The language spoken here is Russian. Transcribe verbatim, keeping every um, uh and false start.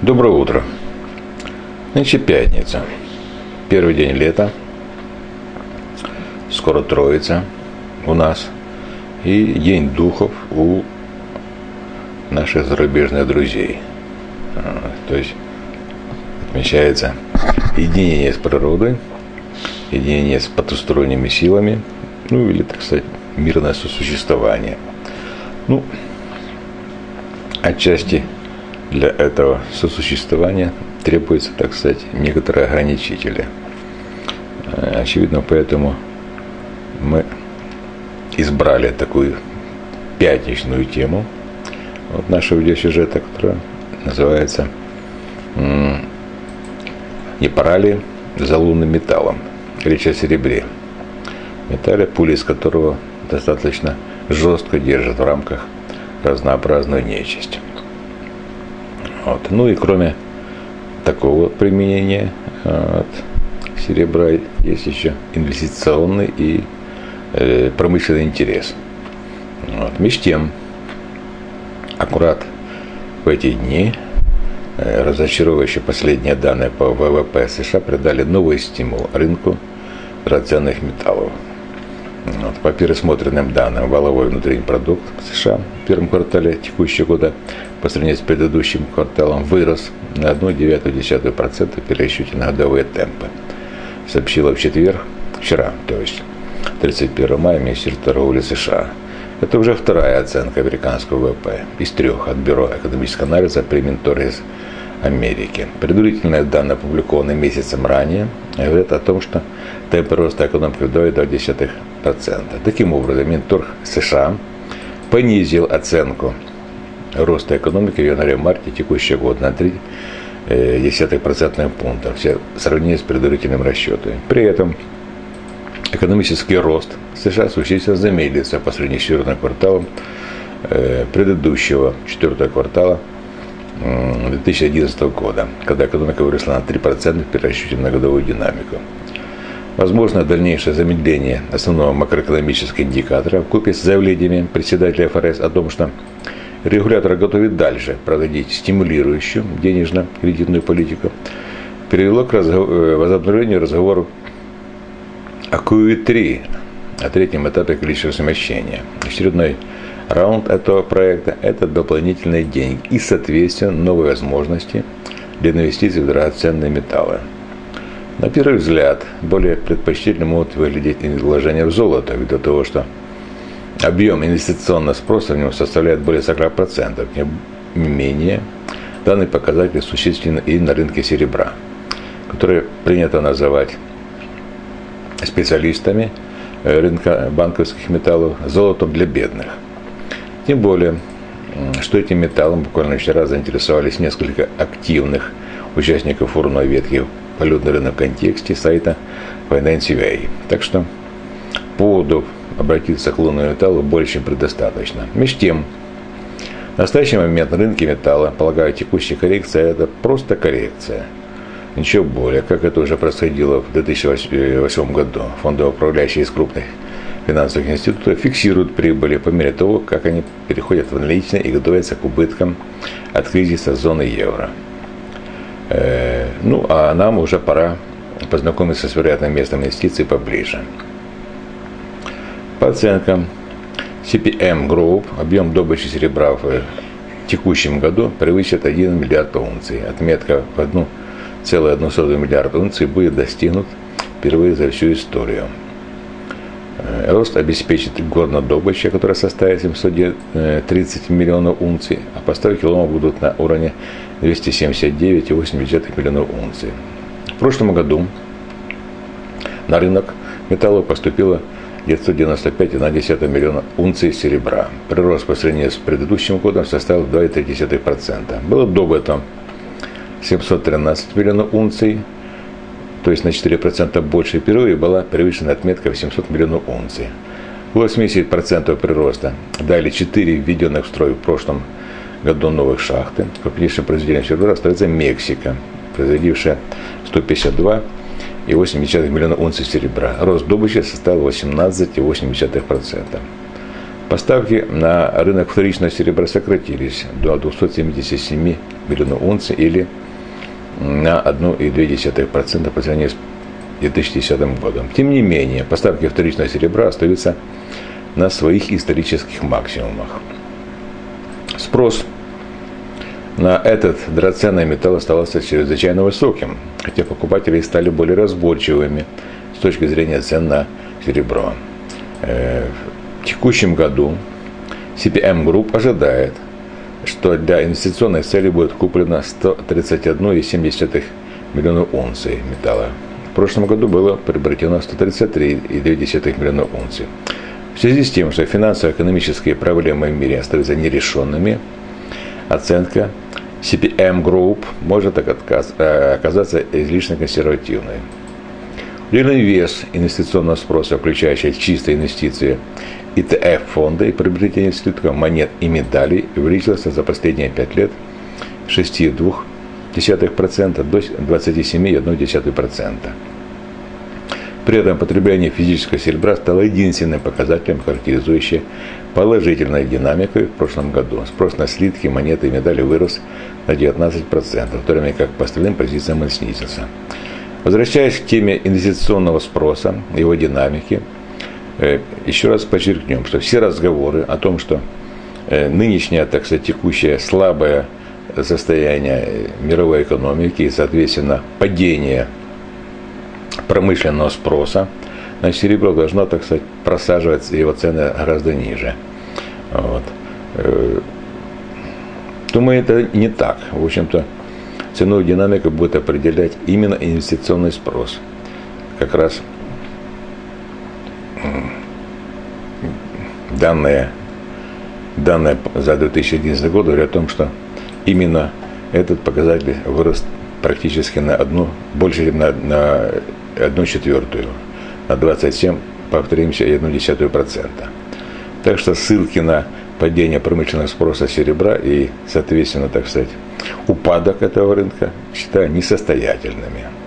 Доброе утро. Значит, пятница. Первый день лета. Скоро Троица у нас. И День духов у наших зарубежных друзей. То есть отмечается единение с природой, единение с потусторонними силами, ну или, так сказать, мирное сосуществование. Ну, отчасти для этого сосуществования требуется, так сказать, некоторые ограничители. Очевидно, поэтому мы избрали такую пятничную тему вот нашего видеосюжета, которая называется «Не пора ли за лунным металлом?» Речь о серебре. Металле, пули из которого достаточно жестко держат в рамках разнообразную нечисть. Вот. Ну и кроме такого применения вот, серебра есть еще инвестиционный и э, промышленный интерес. Вот. Между тем, аккурат в эти дни э, разочаровывающие последние данные по вэ вэ пэ США придали новый стимул рынку драгоценных металлов. Вот, по пересмотренным данным, валовой внутренний продукт США в первом квартале текущего года по сравнению с предыдущим кварталом вырос на одна целая девять десятых процента в пересчете на годовые темпы, сообщила в четверг, вчера, то есть тридцать первого мая, Министерство торговли США. Это уже вторая оценка американского вэ вэ пэ из трех от Бюро экономического анализа при Минторгс Америки. Предварительные данные, опубликованные месяцем ранее, говорят о том, что темпы роста экономики в два целых две десятых процента. Таким образом, Минторг США понизил оценку роста экономики в январе-марте текущего года на три десятых процентных пункта в сравнении с предварительным расчетом. При этом экономический рост США существенно замедлился по сравнению с четвертым кварталом предыдущего четвертого квартала две тысячи одиннадцатого года, когда экономика выросла на три процента в перерасчете на годовую динамику. Возможно дальнейшее замедление основного макроэкономического индикатора вкупе с заявлениями председателя эф эр эс о том, что регулятор готовит дальше проводить стимулирующую денежно-кредитную политику, привело к разговор, возобновлению разговоров о ку и три, о третьем этапе количественного смещения. Очередной раунд этого проекта – это дополнительные деньги и, соответственно, новые возможности для инвестиций в драгоценные металлы. На первый взгляд, более предпочтительно могут выглядеть вложения в золото, ввиду того, что объем инвестиционного спроса в него составляет более сорока процентов. Тем не менее, данный показатель существен и на рынке серебра, который принято называть специалистами рынка банковских металлов золотом для бедных. Тем более, что этим металлом буквально вчера заинтересовались несколько активных участников форума ветки «Валютный рынок в контексте» сайта Finance точка ю а. Так что поводов обратиться к лунному металлу больше, чем предостаточно. Между тем, в настоящий момент на рынке металла, полагаю, текущая коррекция – это просто коррекция. Ничего более, как это уже происходило в две тысячи восьмом году. Фондовые управляющие из крупных финансовых институтов фиксируют прибыли по мере того, как они переходят в наличные и готовятся к убыткам от кризиса зоны евро. Э, ну, а нам уже пора познакомиться с вероятным местом инвестиций поближе. По оценкам си пи эм Group, объем добычи серебра в текущем году превысит один миллиард унций. Отметка в одна целая одна сотая миллиарда унций будет достигнут впервые за всю историю. Рост обеспечит горнодобыча, которая составит семьсот тридцать миллионов унций, а поставки лома будут на уровне двести семьдесят девять целых восемь десятых миллионов унций. В прошлом году на рынок металлов поступило девятьсот девяносто пять целых одна десятая миллиона унций серебра. Прирост по сравнению с предыдущим годом составил два целых три десятых процента. Было добыто семьсот тринадцать миллионов унций, то есть на четыре процента больше, впервые была превышена отметка в семьсот миллионов унций. восемьдесят процентов прироста дали четыре введенных в строй в прошлом году новых шахты. Крупнейшим производителем серебра остается Мексика, производившая сто пятьдесят два целых восемь десятых миллиона унций серебра. Рост добычи составил восемнадцать целых восемь десятых процента. Поставки на рынок вторичного серебра сократились до двухсот семидесяти семи миллионов унций или на одна целая две десятых процента по сравнению с две тысячи десятым годом. Тем не менее, поставки вторичного серебра остаются на своих исторических максимумах. Спрос на этот драгоценный металл оставался чрезвычайно высоким, хотя покупатели стали более разборчивыми с точки зрения цен на серебро. В текущем году си пи эм Group ожидает, что для инвестиционных целей будет куплено сто тридцать один целых семь десятых миллиона унций металла. В прошлом году было приобретено сто тридцать три целых две десятых миллиона унций. В связи с тем, что финансово-экономические проблемы в мире остаются нерешенными, оценка си пи эм Group может оказаться излишне консервативной. Реальный вес инвестиционного спроса, включающий чистые инвестиции, и ти эф-фонды и приобретение слитков монет и медалей, увеличился за последние пять лет с шести целых двух десятых процента до двадцати семи целых одной десятой процента. При этом потребление физического серебра стало единственным показателем, характеризующим положительную динамику в прошлом году. Спрос на слитки, монеты и медали вырос на девятнадцать процентов, в то время как по остальным позициям он снизился. Возвращаясь к теме инвестиционного спроса, его динамики, еще раз подчеркнем, что все разговоры о том, что нынешнее, так сказать, текущее слабое состояние мировой экономики и, соответственно, падение промышленного спроса на серебро должно, так сказать, просаживать его цены гораздо ниже. Вот. Думаю, это не так. В общем-то, ценовую динамику будет определять именно инвестиционный спрос. Как раз данные, данные за две тысячи одиннадцатый год говорят о том, что именно этот показатель вырос практически на одну, больше, чем на, на одну четвертую, на двадцать семь, повторимся, и одну десятую процента. Так что ссылки на падение промышленного спроса серебра и, соответственно, так сказать, упадок этого рынка считаю несостоятельными.